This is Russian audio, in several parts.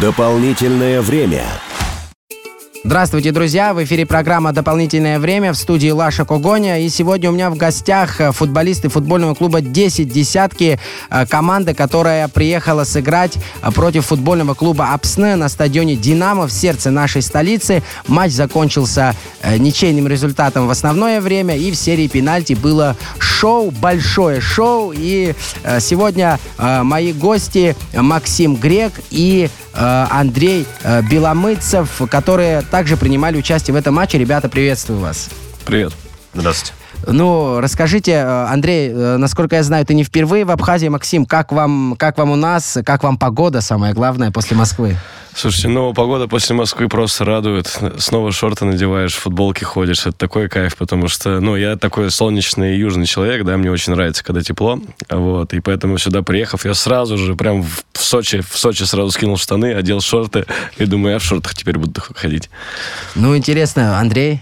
Дополнительное время. Здравствуйте, друзья! В эфире программа «Дополнительное время», в студии Лаша Когоня. И сегодня у меня в гостях футболисты футбольного клуба «10 Десятки», команда, которая приехала сыграть против футбольного клуба «Апсне» на стадионе «Динамо» в сердце нашей столицы. Матч закончился ничейным результатом в основное время, и в серии пенальти было шоу, большое шоу. И сегодня мои гости Максим Грек и Андрей Беломыцев, которые также принимали участие в этом матче. Ребята, приветствую вас. Привет. Здравствуйте. Ну, расскажите, Андрей, насколько я знаю, ты не впервые в Абхазии. Максим, как вам у нас, как вам погода, самое главное, после Москвы? Слушайте, погода после Москвы просто радует. Снова шорты надеваешь, в футболке ходишь. Это такой кайф, потому что, я такой солнечный южный человек, да, мне очень нравится, когда тепло. Вот, и поэтому сюда приехав, я сразу же прям в Сочи сразу скинул штаны, одел шорты, и думаю, я в шортах теперь буду ходить. Ну, интересно, Андрей?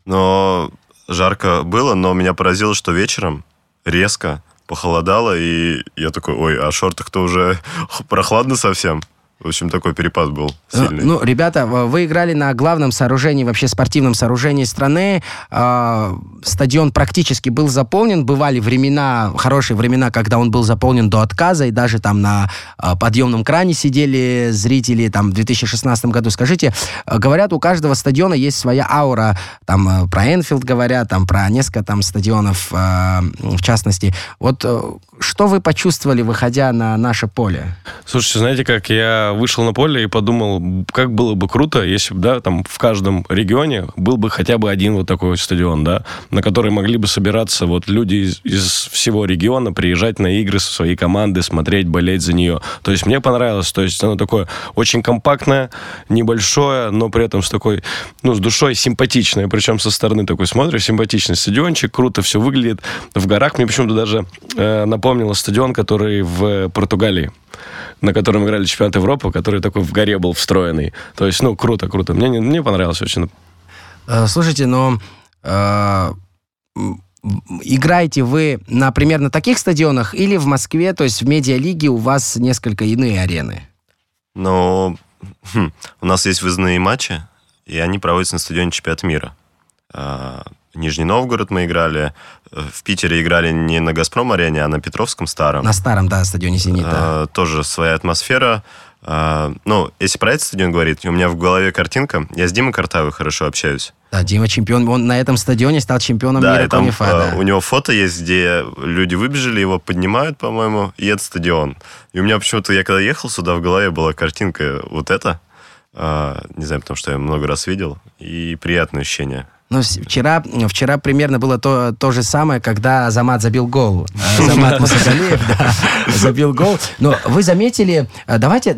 Жарко было, но меня поразило, что вечером резко похолодало, и я такой, а в шортах-то уже прохладно совсем. В общем, такой перепад был сильный. Ребята, вы играли на главном сооружении, вообще спортивном сооружении страны. Стадион практически был заполнен. Бывали хорошие времена, когда он был заполнен до отказа, и даже там на подъемном кране сидели зрители там в 2016 году. Скажите, говорят, у каждого стадиона есть своя аура. Там про Энфилд говорят, там про несколько там стадионов в частности. Вот что вы почувствовали, выходя на наше поле? Слушайте, знаете, как я вышел на поле и подумал, как было бы круто, если бы, да, там в каждом регионе был бы хотя бы один вот такой стадион, да, на который могли бы собираться вот люди из всего региона, приезжать на игры со своей командой, смотреть, болеть за нее. То есть мне понравилось, то есть оно такое очень компактное, небольшое, но при этом с такой, с душой симпатичное, причем со стороны такой смотришь, симпатичный стадиончик, круто все выглядит. В горах мне почему-то даже напомнило стадион, который в Португалии, на котором играли чемпионат Европы, который такой в горе был встроенный. То есть, круто. Мне понравилось очень. Слушайте, играете вы примерно на таких стадионах или в Москве, то есть в медиалиге у вас несколько иные арены? У нас есть выездные матчи, и они проводятся на стадионе чемпионата мира. Нижний Новгород мы играли. В Питере играли не на «Газпром-арене», а на Петровском старом. На старом, да, стадионе «Зенит», да. Тоже своя атмосфера. Если про этот стадион говорить, у меня в голове картинка. Я с Димой Картавой хорошо общаюсь. Да, Дима чемпион. Он на этом стадионе стал чемпионом мира по НИФА, да. У него фото есть, где люди выбежали, его поднимают, по-моему, и это стадион. И у меня почему-то, я когда ехал сюда, в голове была картинка вот эта. Не знаю, потому что я много раз видел. И приятное ощущение. Вчера примерно было то же самое, когда Азамат забил гол. Азамат Мусагалиев, забил гол. Но вы заметили, давайте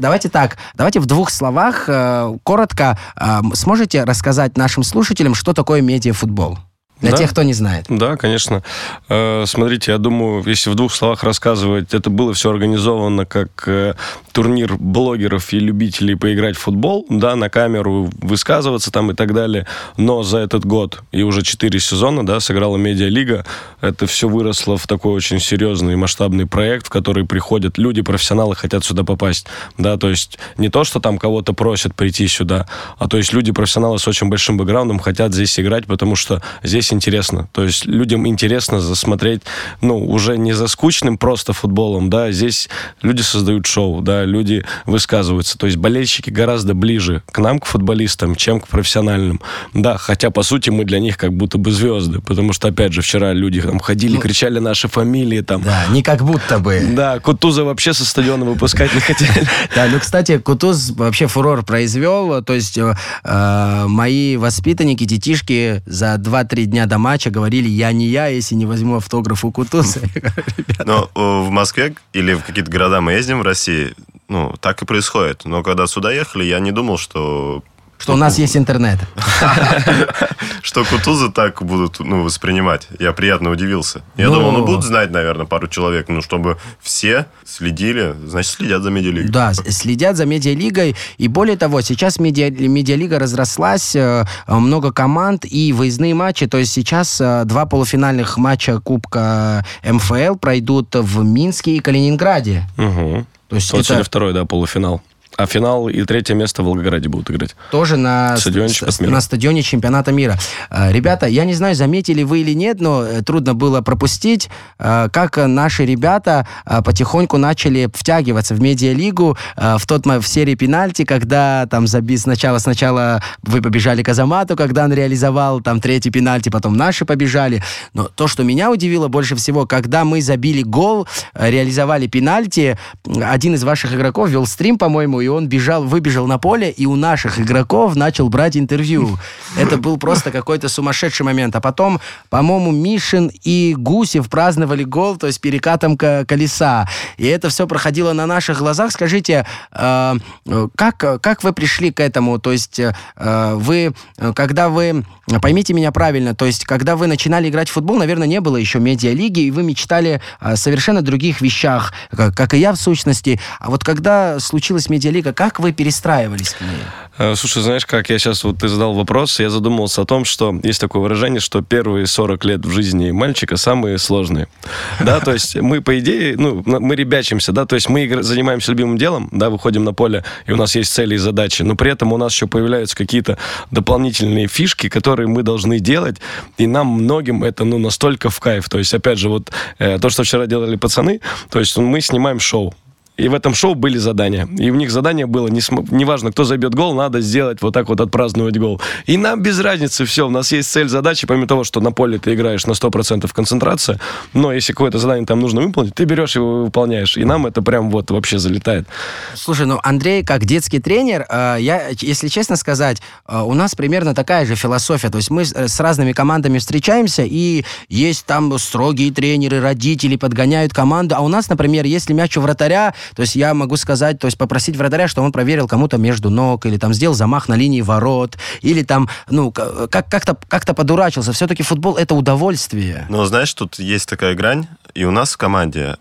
в двух словах, коротко, сможете рассказать нашим слушателям, что такое медиафутбол? Для тех, кто не знает. Да, конечно. Смотрите, я думаю, если в двух словах рассказывать, это было все организовано как турнир блогеров и любителей поиграть в футбол, да, на камеру, высказываться там и так далее. Но за этот год и уже 4 сезона, да, сыграла медиалига. Это все выросло в такой очень серьезный и масштабный проект, в который приходят люди, профессионалы, хотят сюда попасть. Да, то есть не то, что там кого-то просят прийти сюда, а то есть люди, профессионалы с очень большим бэкграундом хотят здесь играть, потому что здесь интересно. То есть людям интересно засмотреть, уже не за скучным просто футболом, да, здесь люди создают шоу, да, люди высказываются. То есть болельщики гораздо ближе к нам, к футболистам, чем к профессиональным. Да, хотя, по сути, мы для них как будто бы звезды, потому что, опять же, вчера люди там ходили, кричали наши фамилии там. Да, не как будто бы. Да, Кутуза вообще со стадиона выпускать не хотели. Да, кстати, Кутуз вообще фурор произвел, то есть мои воспитанники, детишки за 2-3 дня до матча говорили, я не я, если не возьму автограф у Кутуза. Но в Москве или в какие-то города мы ездим в России, так и происходит. Но когда сюда ехали, я не думал, что у нас есть интернет. Что Кутузы так будут воспринимать. Я приятно удивился. Я думал, будут знать, наверное, пару человек, чтобы все следили. Значит, следят за медиалигой. Да, следят за медиалигой. И более того, сейчас медиалига разрослась, много команд и выездные матчи. То есть сейчас 2 полуфинальных матча Кубка МФЛ пройдут в Минске и Калининграде. Угу. То есть это... второй, да, полуфинал. А финал и 3 место в Волгограде будут играть. Тоже на стадионе чемпионата мира. Ребята, я не знаю, заметили вы или нет, но трудно было пропустить, как наши ребята потихоньку начали втягиваться в медиалигу в серии пенальти, когда там сначала вы побежали к Азамату, когда он реализовал там 3-й пенальти, потом наши побежали. Но то, что меня удивило больше всего, когда мы забили гол, реализовали пенальти, один из ваших игроков вел стрим, по-моему, и он выбежал на поле, и у наших игроков начал брать интервью. Это был просто какой-то сумасшедший момент. А потом, по-моему, Мишин и Гусев праздновали гол, то есть перекатом колеса. И это все проходило на наших глазах. Скажите, как вы пришли к этому? То есть поймите меня правильно, то есть когда вы начинали играть в футбол, наверное, не было еще медиалиги, и вы мечтали о совершенно других вещах, как и я в сущности. А вот когда случилась медиалига, как вы перестраивались к ней? Слушай, знаешь, как я сейчас, ты задал вопрос, я задумался о том, что есть такое выражение, что первые 40 лет в жизни мальчика самые сложные. Да, то есть мы, по идее, мы ребячимся, да, то есть мы занимаемся любимым делом, да, выходим на поле, и у нас есть цели и задачи, но при этом у нас еще появляются какие-то дополнительные фишки, которые мы должны делать, и нам многим это, настолько в кайф. То есть, опять же, то, что вчера делали пацаны, то есть мы снимаем шоу. И в этом шоу были задания. И у них задание было, неважно, кто забьет гол, надо сделать вот так вот, отпраздновать гол. И нам без разницы все. У нас есть цель, задачи, помимо того, что на поле ты играешь на 100% концентрация, но если какое-то задание там нужно выполнить, ты берешь его и выполняешь. И нам это прям вообще залетает. Слушай, Андрей, как детский тренер, если честно сказать, у нас примерно такая же философия. То есть мы с разными командами встречаемся, и есть там строгие тренеры, родители подгоняют команду. А у нас, например, если мяч у вратаря, то есть я могу сказать, то есть попросить вратаря, что он проверил кому-то между ног, или там сделал замах на линии ворот, или там, как-то подурачился. Все-таки футбол — это удовольствие. Но знаешь, тут есть такая грань, и у нас в команде,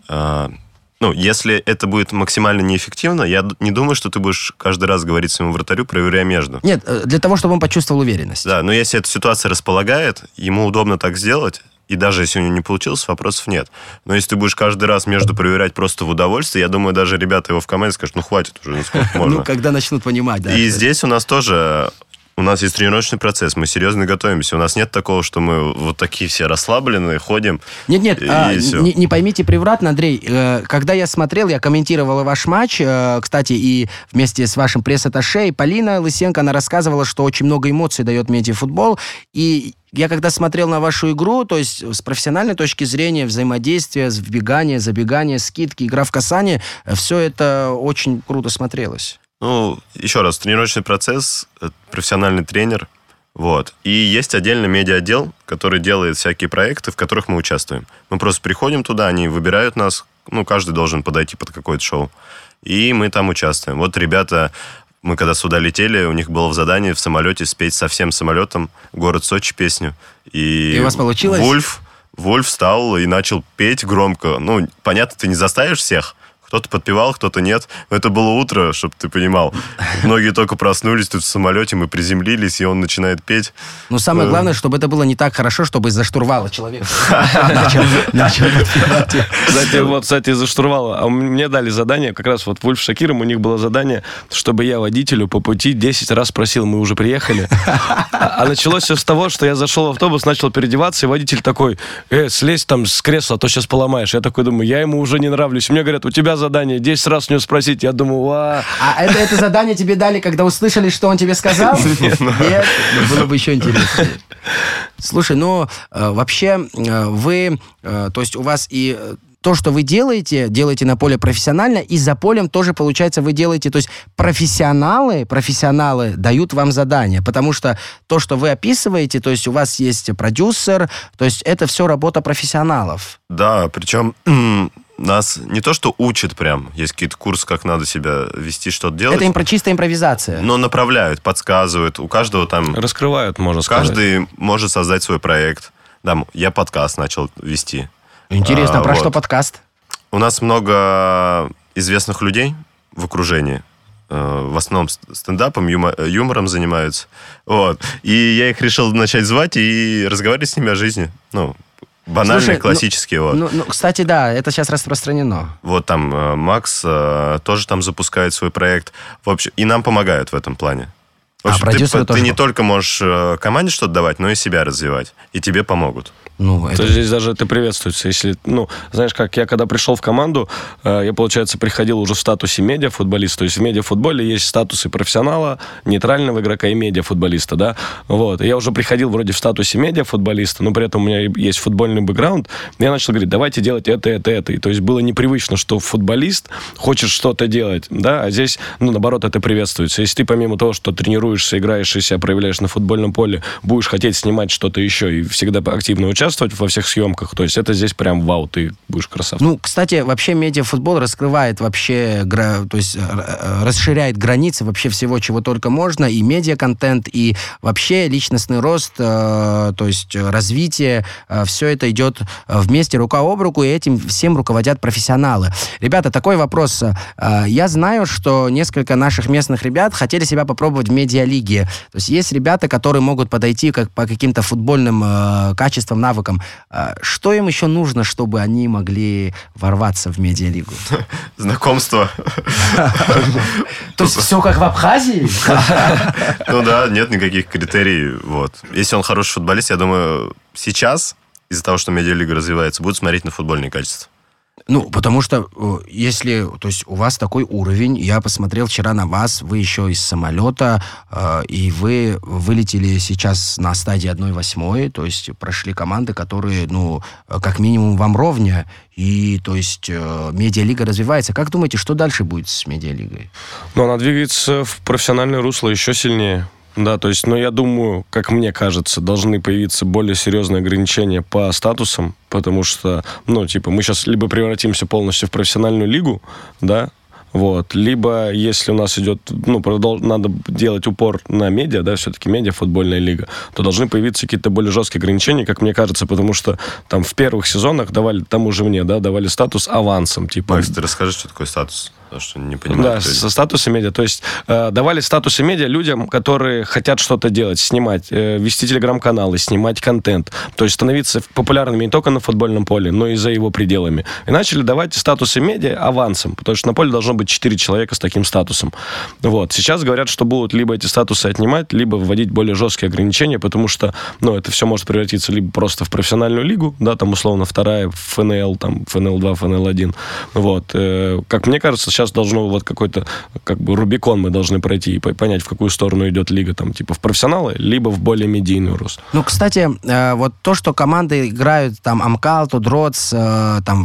если это будет максимально неэффективно, я не думаю, что ты будешь каждый раз говорить своему вратарю, проверяя между. Нет, для того, чтобы он почувствовал уверенность. Да, но если эта ситуация располагает, ему удобно так сделать, и даже если у него не получилось, вопросов нет. Но если ты будешь каждый раз между проверять просто в удовольствие, я думаю, даже ребята его в команде скажут, хватит уже, сколько можно. Когда начнут понимать, да. И здесь у нас тоже... У нас есть тренировочный процесс, мы серьезно готовимся. У нас нет такого, что мы вот такие все расслабленные, ходим. Нет, не поймите превратно, Андрей. Когда я смотрел, я комментировал ваш матч, кстати, и вместе с вашим пресс-атташе, и Полина Лысенко, она рассказывала, что очень много эмоций дает медиафутбол. И я когда смотрел на вашу игру, то есть с профессиональной точки зрения, взаимодействие, вбегание, забегание, скидки, игра в касание, все это очень круто смотрелось. Еще раз, тренировочный процесс, профессиональный тренер, И есть отдельно медиа-отдел, который делает всякие проекты, в которых мы участвуем. Мы просто приходим туда, они выбирают нас, каждый должен подойти под какое-то шоу, и мы там участвуем. Вот ребята, мы когда сюда летели, у них было в задании в самолете спеть со всем самолетом «Город Сочи» песню. И у вас получилось? Вольф встал и начал петь громко. Понятно, ты не заставишь всех. Кто-то подпевал, кто-то нет. Но это было утро, чтобы ты понимал. Многие только проснулись тут в самолете, мы приземлились, и он начинает петь. Самое главное, чтобы это было не так хорошо, чтобы из-за штурвала человек начал подпевать. Кстати, из-за штурвала. Мне дали задание, как раз Вольф с Шакиром, у них было задание, чтобы я водителю по пути 10 раз спросил, мы уже приехали. А началось все с того, что я зашел в автобус, начал переодеваться, и водитель такой, слезь там с кресла, а то сейчас поломаешь. Я такой думаю, я ему уже не нравлюсь. Мне говорят, у тебя задание 10 раз у него спросить. Я думаю, А это задание тебе дали, когда услышали, что он тебе сказал? Нет? Было бы еще интереснее. Слушай, вообще вы, то есть у вас и то, что вы делаете на поле профессионально, и за полем тоже, получается, вы делаете, то есть профессионалы дают вам задания, потому что то, что вы описываете, то есть у вас есть продюсер, то есть это все работа профессионалов. Да, причем нас не то, что учат прям, есть какие-то курсы, как надо себя вести, что-то делать. Это чистая импровизация. Но направляют, подсказывают. У каждого там... Раскрывают, можно сказать. Каждый может создать свой проект. Да, я подкаст начал вести. Интересно, про что подкаст? У нас много известных людей в окружении. В основном стендапом, юмором занимаются. И я их решил начать звать и разговаривать с ними о жизни. банальные, Слушай, классические. Вот. Кстати, да, это сейчас распространено. Вот там Макс тоже там запускает свой проект. В общем, и нам помогают в этом плане. В общем, продюсеры тоже ты не только можешь команде что-то давать, но и себя развивать. И тебе помогут. То здесь даже это приветствуется. Если, знаешь, как я когда пришел в команду, я, получается, приходил уже в статусе медиафутболиста. То есть в медиафутболе есть статусы профессионала, нейтрального игрока и медиафутболиста, да. Вот. И я уже приходил вроде в статусе медиафутболиста, но при этом у меня есть футбольный бэкграунд. И я начал говорить, давайте делать это. И то есть было непривычно, что футболист хочет что-то делать, да, а здесь, наоборот, это приветствуется. Если ты помимо того, что тренируешься, играешь и себя проявляешь на футбольном поле, будешь хотеть снимать что-то еще и всегда активно участвовать во всех съемках. То есть это здесь прям вау, ты будешь красавцем. Кстати, вообще медиафутбол раскрывает вообще, то есть расширяет границы вообще всего, чего только можно, и медиаконтент, и вообще личностный рост, то есть развитие, все это идет вместе, рука об руку, и этим всем руководят профессионалы. Ребята, такой вопрос. Я знаю, что несколько наших местных ребят хотели себя попробовать в медиалиге. То есть есть ребята, которые могут подойти по каким-то футбольным качествам, навыкам. Что им еще нужно, чтобы они могли ворваться в медиалигу? Знакомство. То есть все как в Абхазии? Ну да, нет никаких критерий. Вот. Если он хороший футболист, я думаю, сейчас, из-за того, что медиалига развивается, будут смотреть на футбольные качества. Потому что если, то есть у вас такой уровень, я посмотрел вчера на вас, вы еще из самолета, и вы вылетели сейчас на стадии 1/8, то есть прошли команды, которые, как минимум вам ровня, и, то есть, медиалига развивается. Как думаете, что дальше будет с медиалигой? Она двигается в профессиональное русло еще сильнее. Да, то есть, я думаю, как мне кажется, должны появиться более серьезные ограничения по статусам, потому что, мы сейчас либо превратимся полностью в профессиональную лигу, да, вот, либо, если у нас идет, надо делать упор на медиа, да, все-таки медиа, футбольная лига, то должны появиться какие-то более жесткие ограничения, как мне кажется, потому что там в первых сезонах давали, тому же мне, да, давали статус авансом, Макс, ты расскажи, что такое статус? Потому что не понимаю. Да, со статуса медиа. То есть давали статусы медиа людям, которые хотят что-то делать, снимать, вести телеграм-каналы, снимать контент. То есть становиться популярными не только на футбольном поле, но и за его пределами. И начали давать статусы медиа авансом, потому что на поле должно быть 4 человека с таким статусом. Вот. Сейчас говорят, что будут либо эти статусы отнимать, либо вводить более жесткие ограничения, потому что, это все может превратиться либо просто в профессиональную лигу, да, там условно вторая ФНЛ, там ФНЛ-2, ФНЛ-1. Вот. Как мне кажется, сейчас должно какой-то Рубикон мы должны пройти и понять, в какую сторону идет лига, в профессионалы, либо в более медийный рост. Кстати, вот то, что команды играют там Амкал, Тудроц, там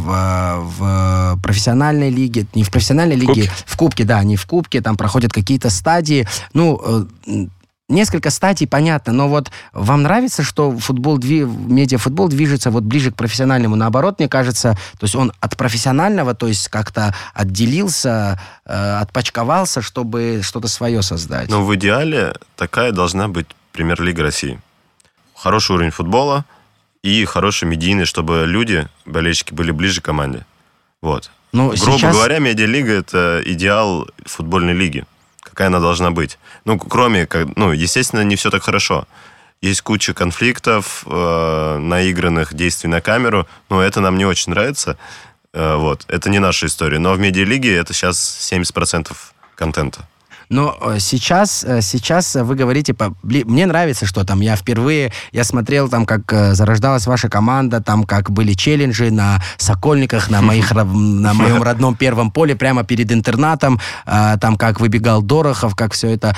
в профессиональной лиге, не в профессиональной лиге, в кубке, да, не в кубке, там проходят какие-то стадии, несколько стадий, понятно, но вот вам нравится, что медиафутбол движется ближе к профессиональному? Наоборот, мне кажется, то есть он от профессионального, то есть как-то отделился, отпочковался, чтобы что-то свое создать. В идеале такая должна быть Премьер-лига России. Хороший уровень футбола и хороший медийный, чтобы люди, болельщики, были ближе к команде. Вот. Грубо говоря, медиалига – это идеал футбольной лиги. Какая она должна быть. Кроме, естественно, не все так хорошо. Есть куча конфликтов, наигранных действий на камеру, но это нам не очень нравится. Вот. Это не наша история. Но в медиалиге это сейчас 70% контента. Но сейчас вы говорите, мне нравится, что там я смотрел там, как зарождалась ваша команда, там, как были челленджи на Сокольниках, на моем родном первом поле, прямо перед интернатом, там, как выбегал Дорохов, как все это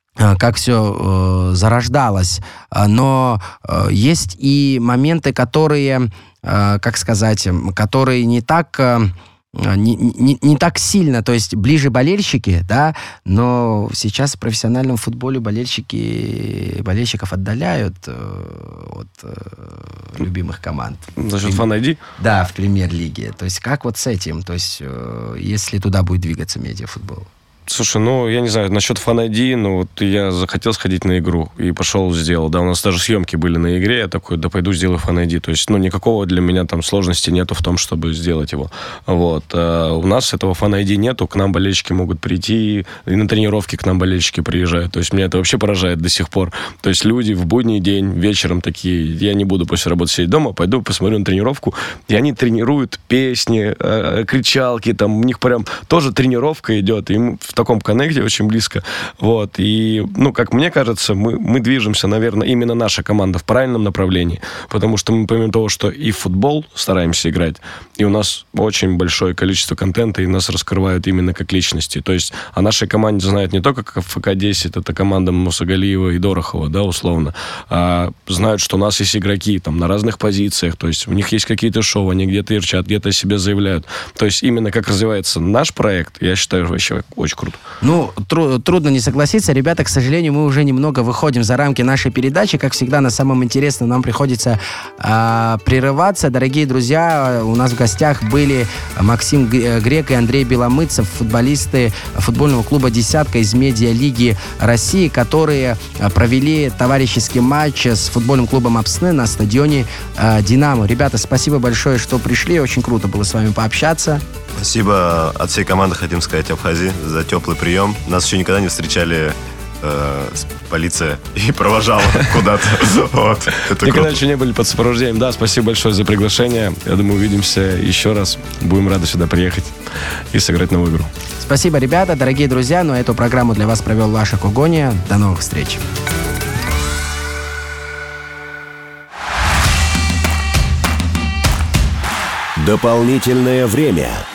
зарождалось. Но есть и моменты, которые, которые не так сильно, то есть ближе болельщики, да, но сейчас в профессиональном футболе болельщиков отдаляют от любимых команд. За счет Fan-ID? Да, в премьер-лиге. То есть как с этим? То есть если туда будет двигаться медиафутбол? Слушай, ну, я не знаю, насчет Fan-ID, ну, вот я захотел сходить на игру и пошел, сделал. Да, у нас даже съемки были на игре, я такой, да пойду сделаю Fan-ID. То есть, ну, никакого для меня там сложности нету в том, чтобы сделать его. Вот. А у нас этого Fan-ID нету, к нам болельщики могут прийти, и на тренировки к нам болельщики приезжают. То есть, меня это вообще поражает до сих пор. То есть, люди в будний день, вечером такие, я не буду после работы сидеть дома, пойду посмотрю на тренировку, и они тренируют песни, кричалки, там, у них прям тоже тренировка идет, и мы в таком коннекте очень близко. Вот. И, ну, как мне кажется, мы движемся, наверное, именно наша команда в правильном направлении, потому что мы, помимо того, что и в футбол стараемся играть, и у нас очень большое количество контента, и нас раскрывают именно как личности. То есть о нашей команде знают не только как ФК-10, это команда Мусагалиева и Дорохова, да, условно, а знают, что у нас есть игроки там на разных позициях, то есть у них есть какие-то шоу, они где-то ирчат, где-то о себе заявляют. То есть именно как развивается наш проект, я считаю, вообще очень круто. Ну, трудно не согласиться. Ребята, к сожалению, мы уже немного выходим за рамки нашей передачи. Как всегда, на самом интересном нам приходится прерываться. Дорогие друзья, у нас в гостях были Максим Грек и Андрей Беломыцев, футболисты футбольного клуба «Десятка» из Медиалиги России, которые провели товарищеский матч с футбольным клубом «Апсны» на стадионе «Динамо». Ребята, спасибо большое, что пришли. Очень круто было с вами пообщаться. Спасибо от всей команды, хотим сказать, Абхазии, за теплый прием. Нас еще никогда не встречали полиция и провожала куда-то. Никогда еще не были под сопровождением. Да, спасибо большое за приглашение. Я думаю, увидимся еще раз. Будем рады сюда приехать и сыграть новую игру. Спасибо, ребята, дорогие друзья. Ну, эту программу для вас провел Лаша Когония. До новых встреч. Дополнительное время.